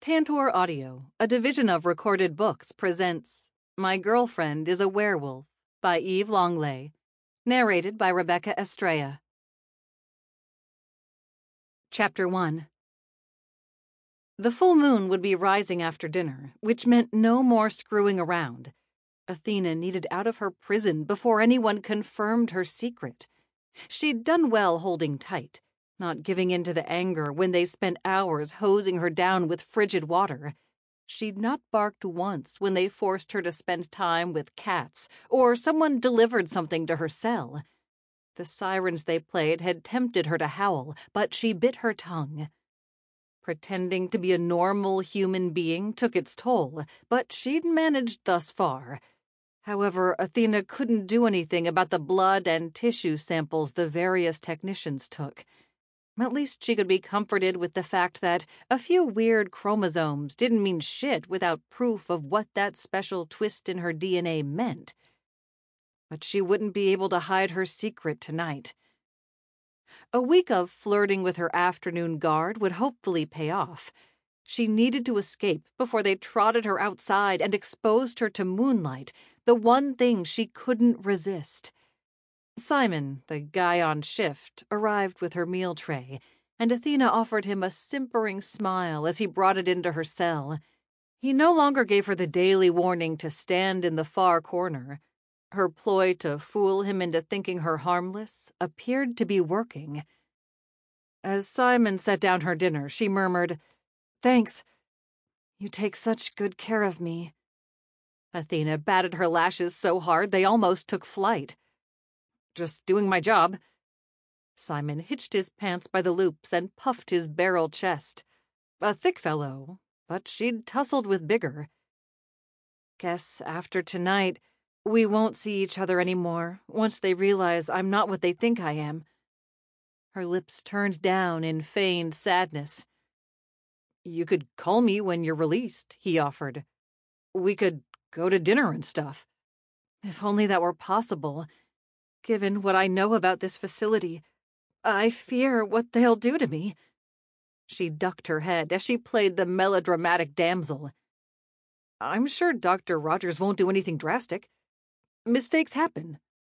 Tantor Audio, a division of Recorded Books, presents My Girlfriend is a Werewolf by Eve Longley, narrated by Rebecca Estrella. Chapter 1. The full moon would be rising after dinner, which meant no more screwing around. Athena needed out of her prison before anyone confirmed her secret. She'd done well holding tight, not giving in to the anger when they spent hours hosing her down with frigid water. She'd not barked once when they forced her to spend time with cats or someone delivered something to her cell. The sirens they played had tempted her to howl, but she bit her tongue. Pretending to be a normal human being took its toll, but she'd managed thus far. However, Athena couldn't do anything about the blood and tissue samples the various technicians took. At least she could be comforted with the fact that a few weird chromosomes didn't mean shit without proof of what that special twist in her DNA meant. But she wouldn't be able to hide her secret tonight. A week of flirting with her afternoon guard would hopefully pay off. She needed to escape before they trotted her outside and exposed her to moonlight, the one thing she couldn't resist. Simon, the guy on shift, arrived with her meal tray, and Athena offered him a simpering smile as he brought it into her cell. He no longer gave her the daily warning to stand in the far corner. Her ploy to fool him into thinking her harmless appeared to be working. As Simon set down her dinner, she murmured, "Thanks. You take such good care of me." Athena batted her lashes so hard they almost took flight. "Just doing my job." Simon hitched his pants by the loops and puffed his barrel chest. A thick fellow, but she'd tussled with bigger. "Guess after tonight, we won't see each other anymore once they realize I'm not what they think I am." Her lips turned down in feigned sadness. "You could call me when you're released," he offered. "We could go to dinner and stuff." "If only that were possible. Given what I know about this facility, I fear what they'll do to me." She ducked her head as she played the melodramatic damsel. "I'm sure Dr. Rogers won't do anything drastic. Mistakes happen."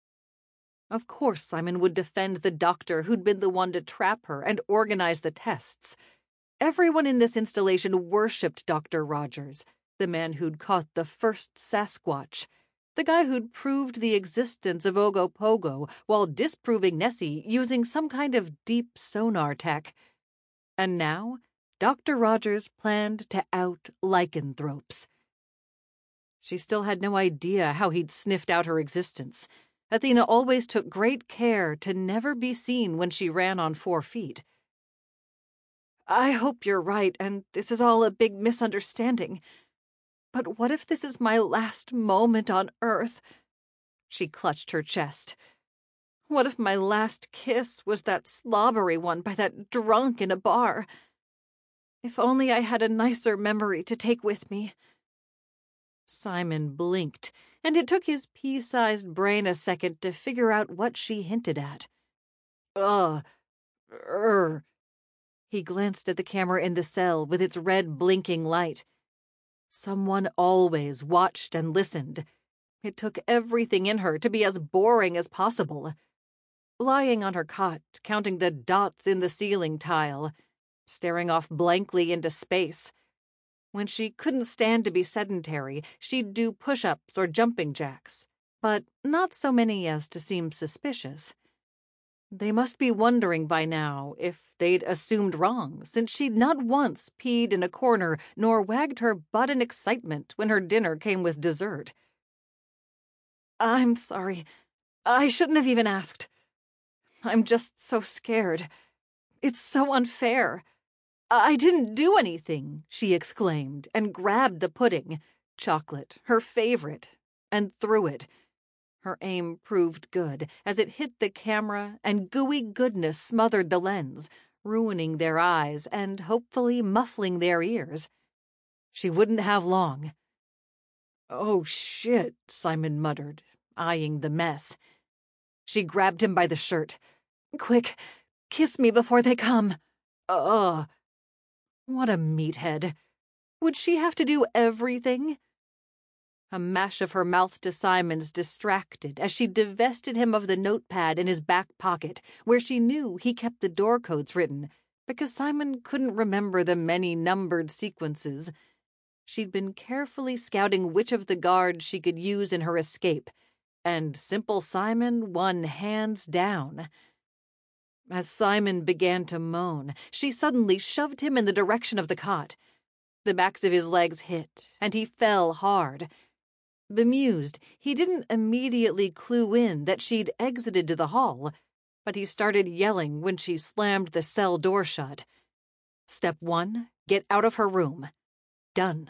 Of course Simon would defend the doctor who'd been the one to trap her and organize the tests. Everyone in this installation worshipped Dr. Rogers, the man who'd caught the first Sasquatch, the guy who'd proved the existence of Ogopogo while disproving Nessie using some kind of deep sonar tech. And now, Dr. Rogers planned to out lycanthropes. She still had no idea how he'd sniffed out her existence. Athena always took great care to never be seen when she ran on 4 feet. "I hope you're right and this is all a big misunderstanding. But what if this is my last moment on Earth?" She clutched her chest. "What if my last kiss was that slobbery one by that drunk in a bar? If only I had a nicer memory to take with me." Simon blinked, and it took his pea-sized brain a second to figure out what she hinted at. He glanced at the camera in the cell with its red blinking light. Someone always watched and listened. It took everything in her to be as boring as possible. Lying on her cot, counting the dots in the ceiling tile, staring off blankly into space. When she couldn't stand to be sedentary, she'd do push-ups or jumping jacks, but not so many as to seem suspicious. They must be wondering by now if they'd assumed wrong, since she'd not once peed in a corner nor wagged her butt in excitement when her dinner came with dessert. "I'm sorry. I shouldn't have even asked. I'm just so scared. It's so unfair. I didn't do anything," she exclaimed, and grabbed the pudding, chocolate, her favorite, and threw it. Her aim proved good, as it hit the camera and gooey goodness smothered the lens, ruining their eyes and hopefully muffling their ears. She wouldn't have long. "Oh, shit," Simon muttered, eyeing the mess. She grabbed him by the shirt. "Quick, kiss me before they come." Ugh. What a meathead. Would she have to do everything? A mash of her mouth to Simon's distracted as she divested him of the notepad in his back pocket, where she knew he kept the door codes written, because Simon couldn't remember the many numbered sequences. She'd been carefully scouting which of the guards she could use in her escape, and Simple Simon won hands down. As Simon began to moan, she suddenly shoved him in the direction of the cot. The backs of his legs hit, and he fell hard. Bemused, he didn't immediately clue in that she'd exited to the hall, but he started yelling when she slammed the cell door shut. Step 1, get out of her room. Done.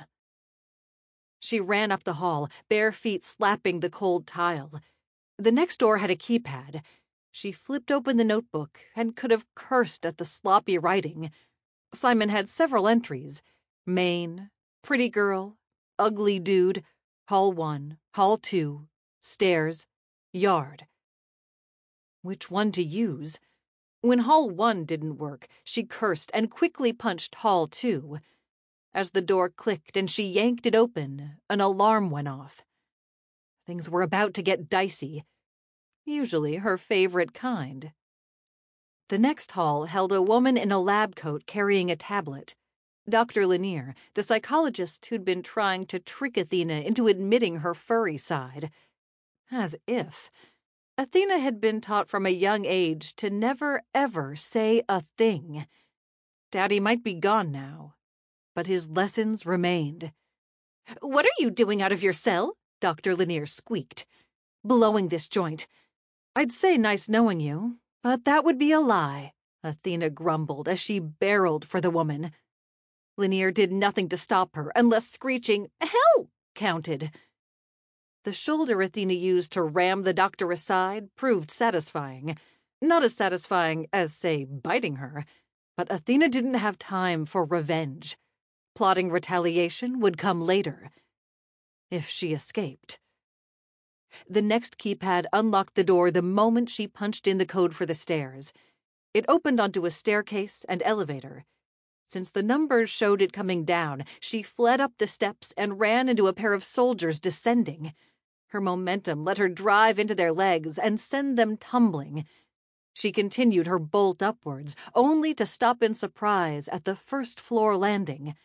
She ran up the hall, bare feet slapping the cold tile. The next door had a keypad. She flipped open the notebook and could have cursed at the sloppy writing. Simon had several entries: Maine, pretty girl, ugly dude, hall 1, hall 2, stairs, yard. Which one to use? When hall 1 didn't work, she cursed and quickly punched hall 2. As the door clicked and she yanked it open, an alarm went off. Things were about to get dicey. Usually her favorite kind. The next hall held a woman in a lab coat carrying a tablet. Dr. Lanier, the psychologist who'd been trying to trick Athena into admitting her furry side. As if. Athena had been taught from a young age to never, ever say a thing. Daddy might be gone now, but his lessons remained. "What are you doing out of your cell?" Dr. Lanier squeaked. "Blowing this joint." "I'd say nice knowing you, but that would be a lie," Athena grumbled as she barreled for the woman. Lanier did nothing to stop her unless screeching, "Help!" counted. The shoulder Athena used to ram the doctor aside proved satisfying. Not as satisfying as, say, biting her, but Athena didn't have time for revenge. Plotting retaliation would come later. If she escaped. The next keypad unlocked the door the moment she punched in the code for the stairs. It opened onto a staircase and elevator. Since the numbers showed it coming down, she fled up the steps and ran into a pair of soldiers descending. Her momentum let her drive into their legs and send them tumbling. She continued her bolt upwards, only to stop in surprise at the first-floor landing.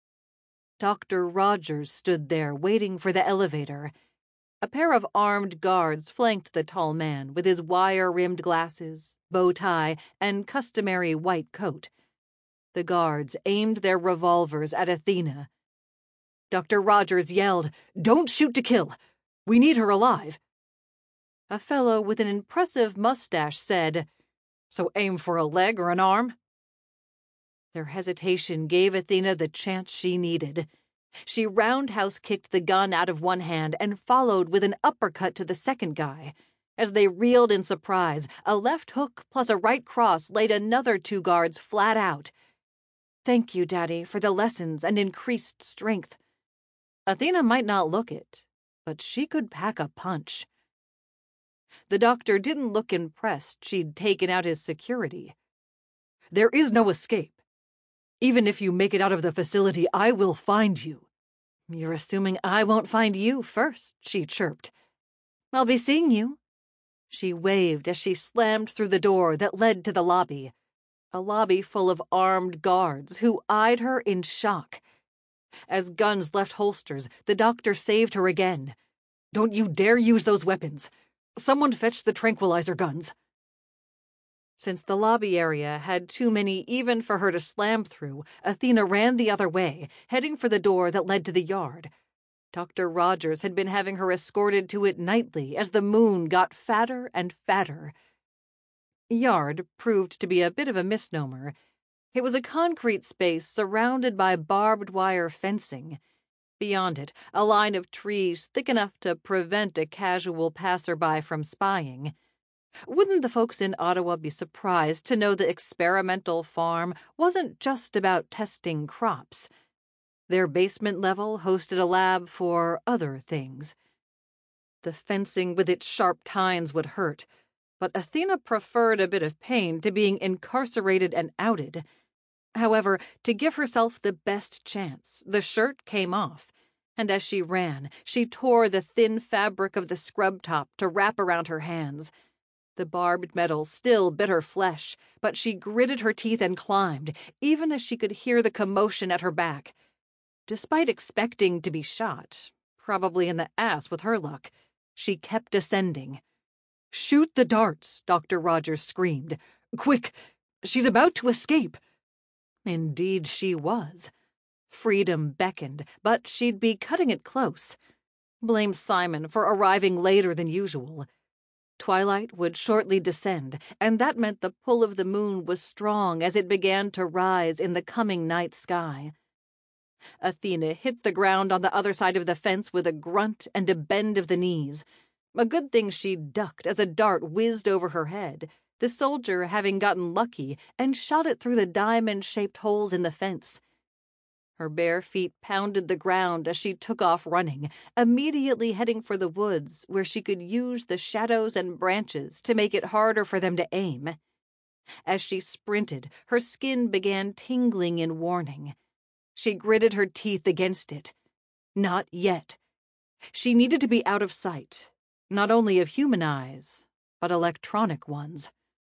Dr. Rogers stood there waiting for the elevator. A pair of armed guards flanked the tall man with his wire-rimmed glasses, bow tie, and customary white coat. The guards aimed their revolvers at Athena. Dr. Rogers yelled, "Don't shoot to kill! We need her alive!" A fellow with an impressive mustache said, "So aim for a leg or an arm?" Their hesitation gave Athena the chance she needed. She roundhouse kicked the gun out of one hand and followed with an uppercut to the second guy. As they reeled in surprise, a left hook plus a right cross laid another 2 guards flat out. "Thank you, Daddy, for the lessons and increased strength." Athena might not look it, but she could pack a punch. The doctor didn't look impressed she'd taken out his security. "There is no escape. Even if you make it out of the facility, I will find you." "You're assuming I won't find you first," she chirped. "I'll be seeing you." She waved as she slammed through the door that led to the lobby. A lobby full of armed guards who eyed her in shock. As guns left holsters, the doctor saved her again. "Don't you dare use those weapons. Someone fetch the tranquilizer guns." Since the lobby area had too many even for her to slam through, Athena ran the other way, heading for the door that led to the yard. Dr. Rogers had been having her escorted to it nightly as the moon got fatter and fatter. Yard proved to be a bit of a misnomer. It was a concrete space surrounded by barbed wire fencing. Beyond it, a line of trees thick enough to prevent a casual passerby from spying. Wouldn't the folks in Ottawa be surprised to know the experimental farm wasn't just about testing crops? Their basement level hosted a lab for other things. The fencing with its sharp tines would hurt, but Athena preferred a bit of pain to being incarcerated and outed. However, to give herself the best chance, the shirt came off, and as she ran, she tore the thin fabric of the scrub top to wrap around her hands. The barbed metal still bit her flesh, but she gritted her teeth and climbed, even as she could hear the commotion at her back. Despite expecting to be shot, probably in the ass with her luck, she kept ascending. "Shoot the darts," Dr. Rogers screamed. "Quick! She's about to escape!" Indeed she was. Freedom beckoned, but she'd be cutting it close. Blame Simon for arriving later than usual. Twilight would shortly descend, and that meant the pull of the moon was strong as it began to rise in the coming night sky. Athena hit the ground on the other side of the fence with a grunt and a bend of the knees. A good thing she ducked as a dart whizzed over her head, the soldier having gotten lucky and shot it through the diamond-shaped holes in the fence. Her bare feet pounded the ground as she took off running, immediately heading for the woods where she could use the shadows and branches to make it harder for them to aim. As she sprinted, her skin began tingling in warning. She gritted her teeth against it. Not yet. She needed to be out of sight, not only of human eyes, but electronic ones.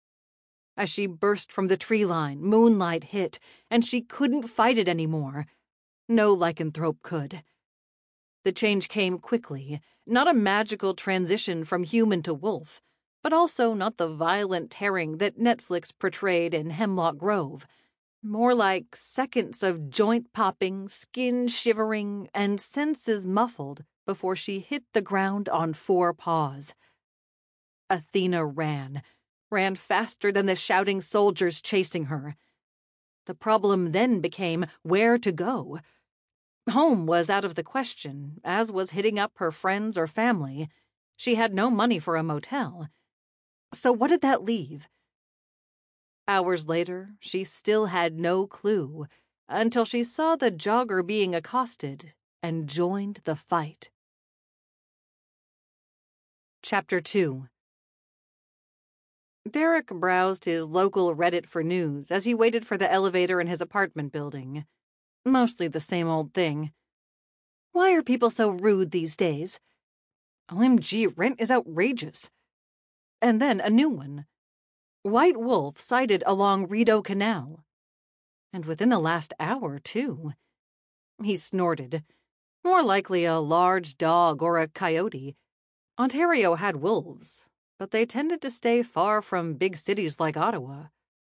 As she burst from the tree line, moonlight hit, and she couldn't fight it anymore. No lycanthrope could. The change came quickly, not a magical transition from human to wolf, but also not the violent tearing that Netflix portrayed in Hemlock Grove. More like seconds of joint popping, skin shivering, and senses muffled before she hit the ground on 4 paws. Athena ran faster than the shouting soldiers chasing her. The problem then became where to go. Home was out of the question, as was hitting up her friends or family. She had no money for a motel. So what did that leave? Hours later, she still had no clue, until she saw the jogger being accosted and joined the fight. Chapter 2. Derek browsed his local Reddit for news as he waited for the elevator in his apartment building. Mostly the same old thing. Why are people so rude these days? OMG, rent is outrageous. And then a new one. White wolf sighted along Rideau Canal. And within the last hour, too. He snorted. More likely a large dog or a coyote. Ontario had wolves, but they tended to stay far from big cities like Ottawa.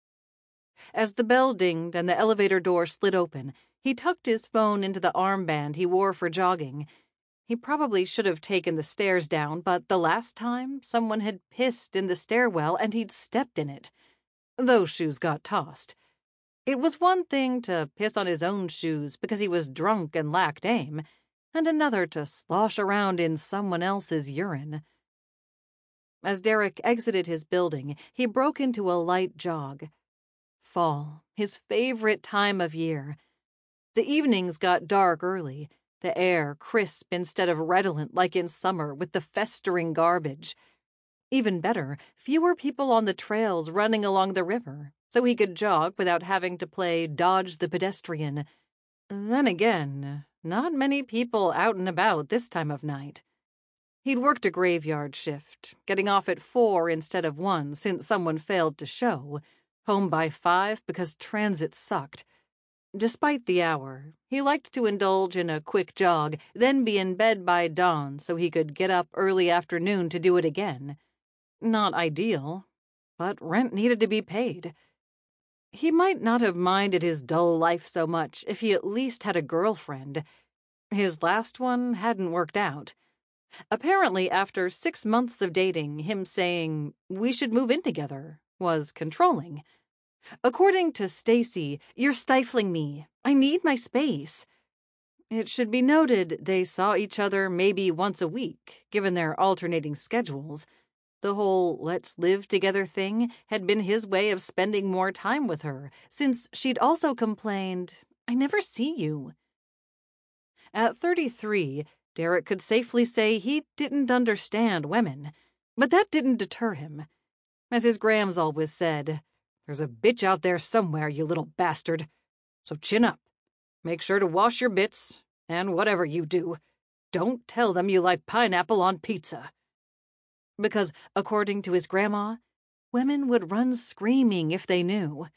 As the bell dinged and the elevator door slid open, he tucked his phone into the armband he wore for jogging. He probably should have taken the stairs down, but the last time someone had pissed in the stairwell and he'd stepped in it. Those shoes got tossed. It was one thing to piss on his own shoes because he was drunk and lacked aim, and another to slosh around in someone else's urine. As Derek exited his building, he broke into a light jog. Fall, his favorite time of year. The evenings got dark early, the air crisp instead of redolent like in summer with the festering garbage. Even better, fewer people on the trails running along the river, so he could jog without having to play dodge the pedestrian. Then again, not many people out and about this time of night. He'd worked a graveyard shift, getting off at 4 instead of 1 since someone failed to show, home by 5 because transit sucked. Despite the hour, he liked to indulge in a quick jog, then be in bed by dawn so he could get up early afternoon to do it again. Not ideal, but rent needed to be paid. He might not have minded his dull life so much if he at least had a girlfriend. His last one hadn't worked out. Apparently, after 6 months of dating, him saying, "We should move in together," was controlling. According to Stacy, "You're stifling me. I need my space." It should be noted they saw each other maybe once a week, given their alternating schedules. The whole let's live together thing had been his way of spending more time with her, since she'd also complained, "I never see you." At 33, Derek could safely say he didn't understand women, but that didn't deter him. As his Grams always said, "There's a bitch out there somewhere, you little bastard. So chin up. Make sure to wash your bits, and whatever you do, don't tell them you like pineapple on pizza. Because, according to his grandma, women would run screaming if they knew.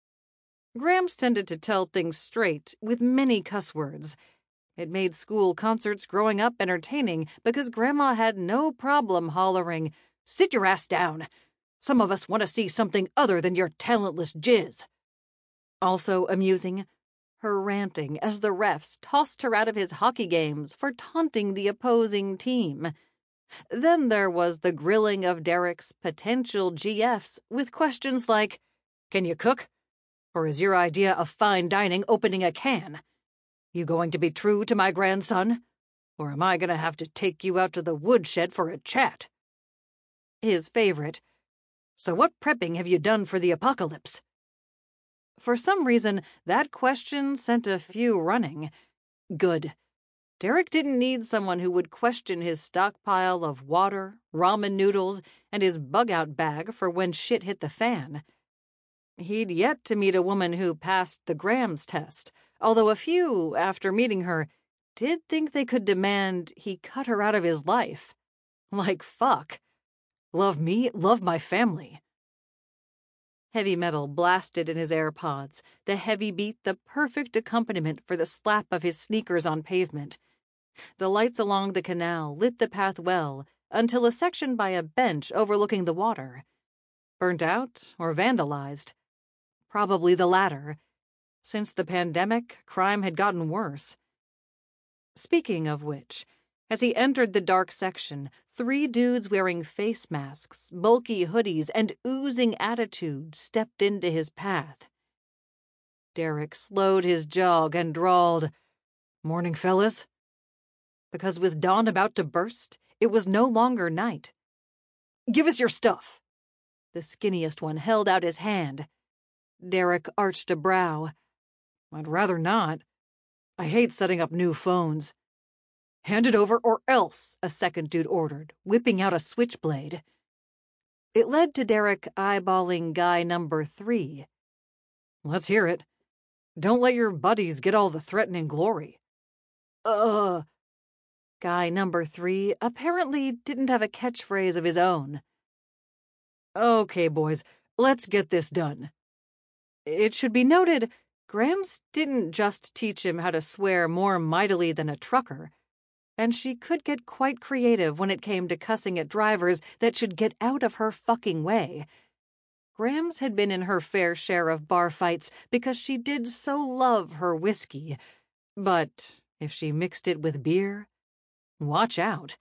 Gramps tended to tell things straight, with many cuss words. It made school concerts growing up entertaining because Grandma had no problem hollering, "Sit your ass down. Some of us want to see something other than your talentless jizz." Also amusing, her ranting as the refs tossed her out of his hockey games for taunting the opposing team. Then there was the grilling of Derek's potential GFs with questions like, "Can you cook? Or is your idea of fine dining opening a can? You going to be true to my grandson? Or am I going to have to take you out to the woodshed for a chat?" His favorite, "So what prepping have you done for the apocalypse?" For some reason, that question sent a few running. Good. Derek didn't need someone who would question his stockpile of water, ramen noodles, and his bug-out bag for when shit hit the fan. He'd yet to meet a woman who passed the Grams test, although a few, after meeting her, did think they could demand he cut her out of his life. Like, fuck. Love me, love my family. Heavy metal blasted in his AirPods, the heavy beat the perfect accompaniment for the slap of his sneakers on pavement. The lights along the canal lit the path well until a section by a bench overlooking the water. Burnt out or vandalized? Probably the latter. Since the pandemic, crime had gotten worse. Speaking of which, as he entered the dark section, 3 dudes wearing face masks, bulky hoodies, and oozing attitude stepped into his path. Derek slowed his jog and drawled, "Morning, fellas." Because with dawn about to burst, it was no longer night. "Give us your stuff." The skinniest one held out his hand. Derek arched a brow. "I'd rather not. I hate setting up new phones." "Hand it over or else," a second dude ordered, whipping out a switchblade. It led to Derek eyeballing guy number 3. "Let's hear it. Don't let your buddies get all the threatening glory." Guy number 3 apparently didn't have a catchphrase of his own. "Okay, boys, let's get this done." It should be noted, Grams didn't just teach him how to swear more mightily than a trucker, and she could get quite creative when it came to cussing at drivers that should get out of her fucking way. Grams had been in her fair share of bar fights because she did so love her whiskey. But if she mixed it with beer, watch out.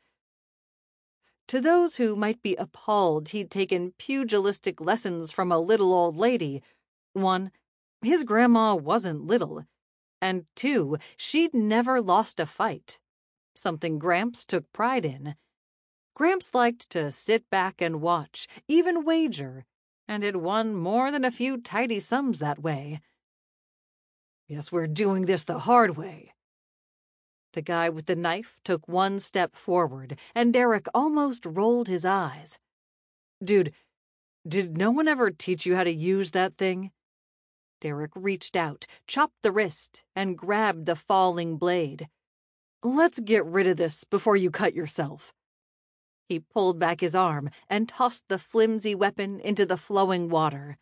To those who might be appalled he'd taken pugilistic lessons from a little old lady, 1, his grandma wasn't little, and 2, she'd never lost a fight. Something Gramps took pride in. Gramps liked to sit back and watch, even wager, and had won more than a few tidy sums that way. "Guess we're doing this the hard way." The guy with the knife took 1 step forward, and Derek almost rolled his eyes. "Dude, did no one ever teach you how to use that thing?" Derek reached out, chopped the wrist, and grabbed the falling blade. "Let's get rid of this before you cut yourself." He pulled back his arm and tossed the flimsy weapon into the flowing water.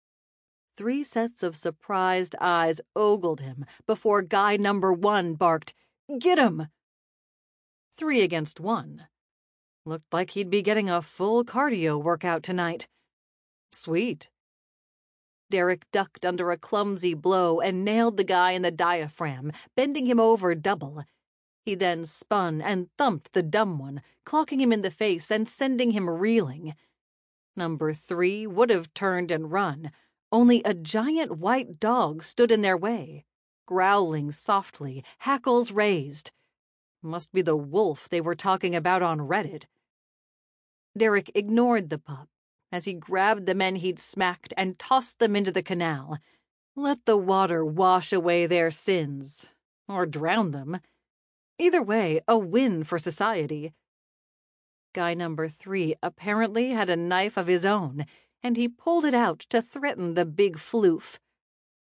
3 sets of surprised eyes ogled him before guy number 1 barked, "Get him!" 3 against 1. Looked like he'd be getting a full cardio workout tonight. Sweet. Derek ducked under a clumsy blow and nailed the guy in the diaphragm, bending him over double. He then spun and thumped the dumb one, clocking him in the face and sending him reeling. Number 3 would have turned and run, only a giant white dog stood in their way, growling softly, hackles raised. Must be the wolf they were talking about on Reddit. Derek ignored the pup as he grabbed the men he'd smacked and tossed them into the canal. Let the water wash away their sins, or drown them. Either way, a win for society. Guy number 3 apparently had a knife of his own, and he pulled it out to threaten the big floof.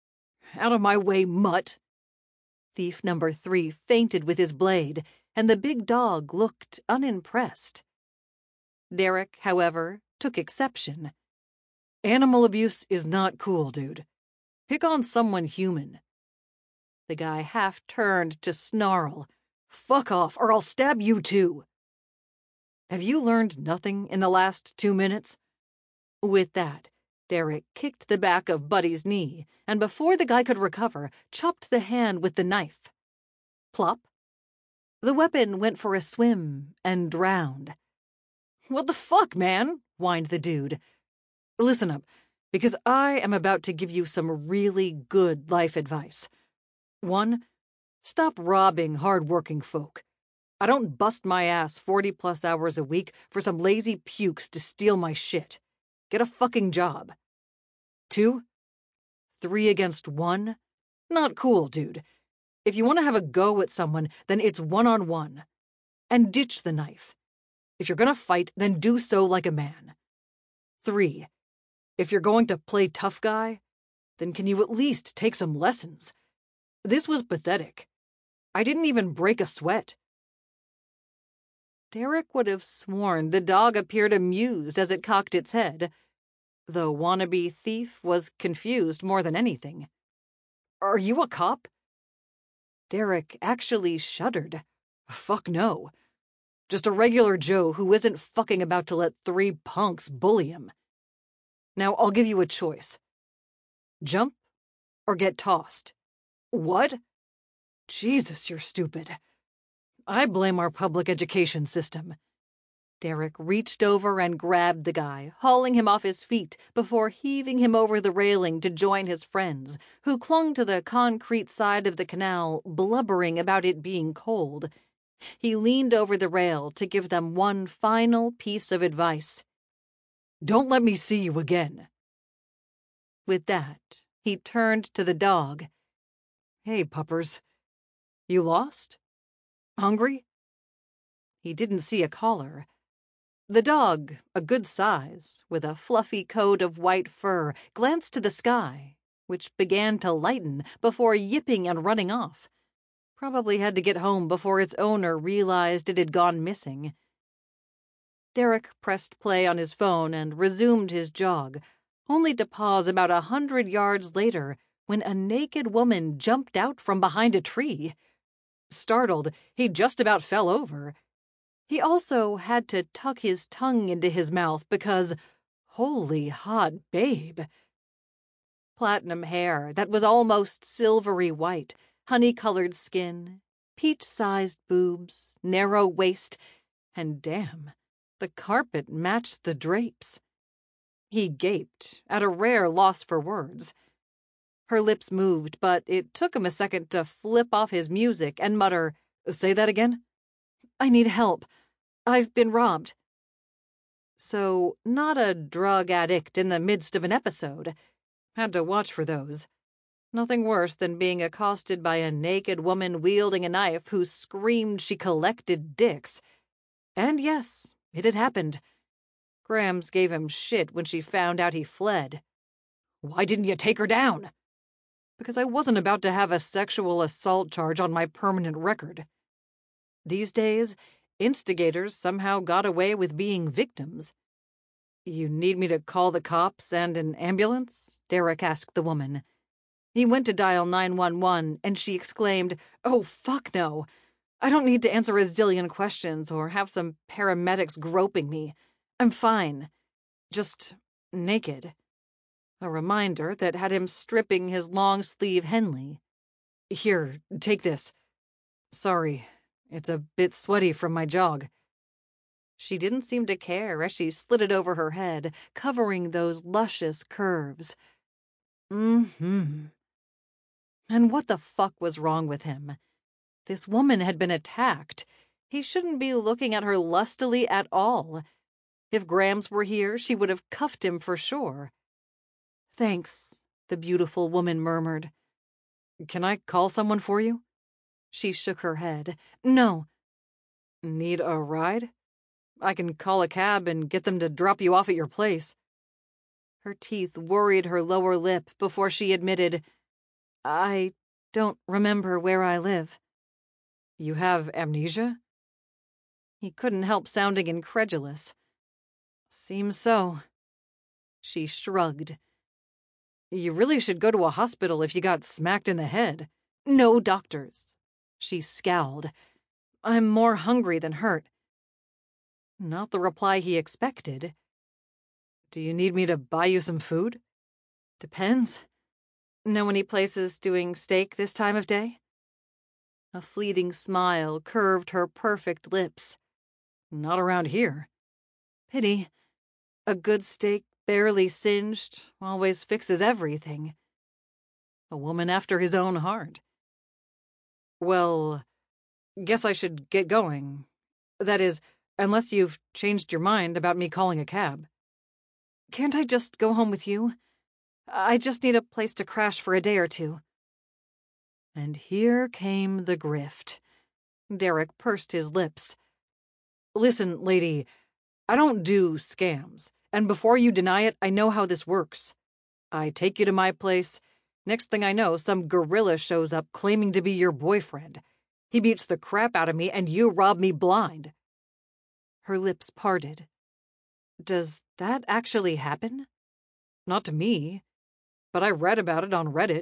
Out of my way, mutt. Thief number 3 feinted with his blade, and the big dog looked unimpressed. Derek, however, took exception. Animal abuse is not cool, dude. Pick on someone human. The guy half turned to snarl. Fuck off, or I'll stab you too. Have you learned nothing in the last 2 minutes? With that, Derek kicked the back of Buddy's knee, and before the guy could recover, chopped the hand with the knife. Plop. The weapon went for a swim and drowned. What the fuck, man? Whined the dude. Listen up, because I am about to give you some really good life advice. 1, stop robbing hard-working folk. I don't bust my ass 40-plus hours a week for some lazy pukes to steal my shit. Get a fucking job. 2, 3 against 1? Not cool, dude. If you want to have a go at someone, then it's 1-on-1. And ditch the knife. If you're gonna fight, then do so like a man. 3, if you're going to play tough guy, then can you at least take some lessons? This was pathetic. I didn't even break a sweat. Derek would have sworn the dog appeared amused as it cocked its head. The wannabe thief was confused more than anything. Are you a cop? Derek actually shuddered. Fuck no. Just a regular Joe who isn't fucking about to let 3 punks bully him. Now I'll give you a choice. Jump or get tossed. What? Jesus, you're stupid. I blame our public education system. Derek reached over and grabbed the guy, hauling him off his feet before heaving him over the railing to join his friends, who clung to the concrete side of the canal, blubbering about it being cold. He leaned over the rail to give them one final piece of advice. Don't let me see you again. With that, he turned to the dog. Hey, puppers. You lost? Hungry? He didn't see a collar. The dog, a good size, with a fluffy coat of white fur, glanced to the sky, which began to lighten before yipping and running off. Probably had to get home before its owner realized it had gone missing. Derek pressed play on his phone and resumed his jog, only to pause about 100 yards later when a naked woman jumped out from behind a tree. Startled, he just about fell over. He also had to tuck his tongue into his mouth because, holy hot babe. Platinum hair that was almost silvery white, honey-colored skin, peach-sized boobs, narrow waist, and damn, the carpet matched the drapes. He gaped, at a rare loss for words. Her lips moved, but it took him a second to flip off his music and mutter, Say that again? I need help. I've been robbed. So, not a drug addict in the midst of an episode. Had to watch for those. Nothing worse than being accosted by a naked woman wielding a knife who screamed she collected dicks. And yes, it had happened. Grams gave him shit when she found out he fled. Why didn't you take her down? Because I wasn't about to have a sexual assault charge on my permanent record. These days, instigators somehow got away with being victims. You need me to call the cops and an ambulance? Derek asked the woman. He went to dial 911, and she exclaimed, Oh, fuck no. I don't need to answer a zillion questions or have some paramedics groping me. I'm fine. Just naked. A reminder that had him stripping his long-sleeve Henley. Here, take this. Sorry, it's a bit sweaty from my jog. She didn't seem to care as she slid it over her head, covering those luscious curves. And what the fuck was wrong with him? This woman had been attacked. He shouldn't be looking at her lustily at all. If Grams were here, she would have cuffed him for sure. Thanks, the beautiful woman murmured. Can I call someone for you? She shook her head. No. Need a ride? I can call a cab and get them to drop you off at your place. Her teeth worried her lower lip before she admitted, I don't remember where I live. You have amnesia? He couldn't help sounding incredulous. Seems so. She shrugged. You really should go to a hospital if you got smacked in the head. No doctors. She scowled. I'm more hungry than hurt. Not the reply he expected. Do you need me to buy you some food? Depends. Know any places doing steak this time of day? A fleeting smile curved her perfect lips. Not around here. Pity. A good steak, barely singed, always fixes everything. A woman after his own heart. Well, guess I should get going. That is, unless you've changed your mind about me calling a cab. Can't I just go home with you? I just need a place to crash for a day or two. And here came the grift. Derek pursed his lips. Listen, lady, I don't do scams, and before you deny it, I know how this works. I take you to my place. Next thing I know, some gorilla shows up claiming to be your boyfriend. He beats the crap out of me, and you rob me blind. Her lips parted. Does that actually happen? Not to me, but I read about it on Reddit.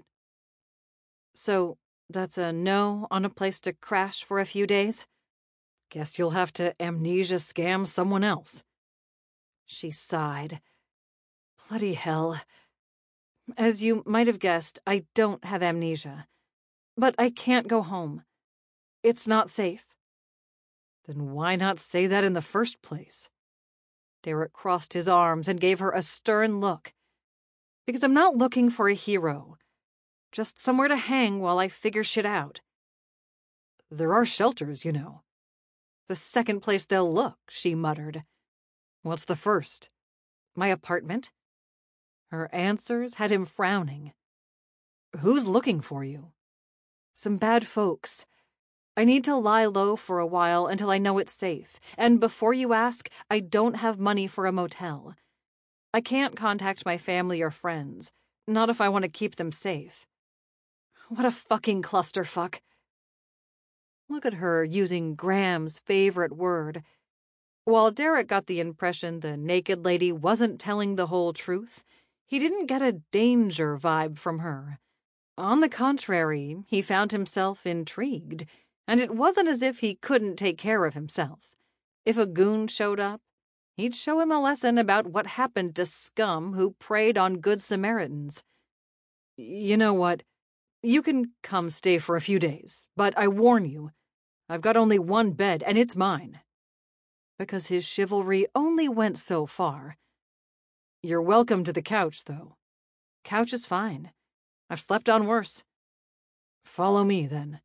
So, that's a no on a place to crash for a few days? Guess you'll have to amnesia scam someone else. She sighed. Bloody hell. As you might have guessed, I don't have amnesia. But I can't go home. It's not safe. Then why not say that in the first place? Derek crossed his arms and gave her a stern look. Because I'm not looking for a hero. Just somewhere to hang while I figure shit out. There are shelters, you know. The second place they'll look, she muttered. What's the first? My apartment. Her answers had him frowning. Who's looking for you? Some bad folks. I need to lie low for a while until I know it's safe. And before you ask, I don't have money for a motel. I can't contact my family or friends. Not if I want to keep them safe. What a fucking clusterfuck. Look at her using Graham's favorite word. While Derek got the impression the naked lady wasn't telling the whole truth, he didn't get a danger vibe from her. On the contrary, he found himself intrigued, and it wasn't as if he couldn't take care of himself. If a goon showed up, he'd show him a lesson about what happened to scum who preyed on good Samaritans. You know what? You can come stay for a few days, but I warn you, I've got only one bed, and it's mine. Because his chivalry only went so far. You're welcome to the couch, though. Couch is fine. I've slept on worse. Follow me, then.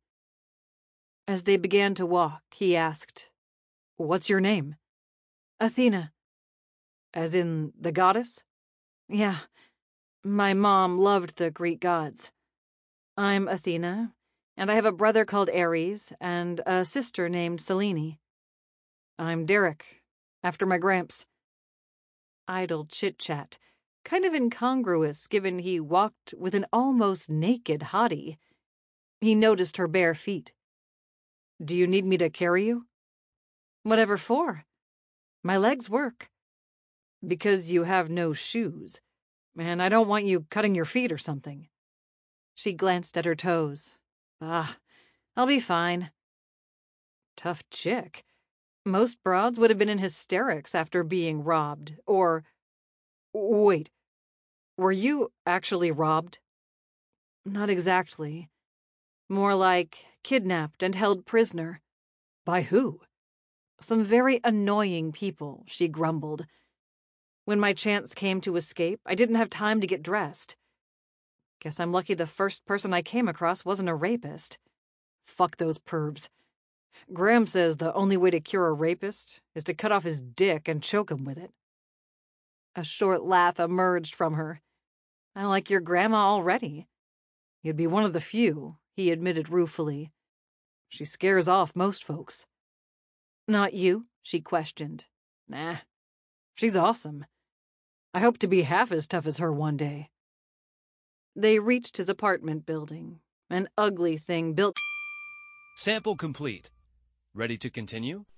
As they began to walk, he asked, What's your name? Athena. As in the goddess? Yeah. My mom loved the Greek gods. I'm Athena, and I have a brother called Ares and a sister named Selene. I'm Derek, after my Gramps. Idle chit-chat, kind of incongruous given he walked with an almost naked hottie. He noticed her bare feet. Do you need me to carry you? Whatever for. My legs work. Because you have no shoes, and I don't want you cutting your feet or something. She glanced at her toes. I'll be fine. Tough chick. Most broads would have been in hysterics after being robbed, or... Wait, were you actually robbed? Not exactly. More like kidnapped and held prisoner. By who? Some very annoying people, she grumbled. When my chance came to escape, I didn't have time to get dressed. Guess I'm lucky the first person I came across wasn't a rapist. Fuck those pervs. Graham says the only way to cure a rapist is to cut off his dick and choke him with it. A short laugh emerged from her. I like your grandma already. You'd be one of the few, he admitted ruefully. She scares off most folks. Not you? She questioned. Nah. She's awesome. I hope to be half as tough as her one day. They reached his apartment building, an ugly thing built. Sample complete. Ready to continue?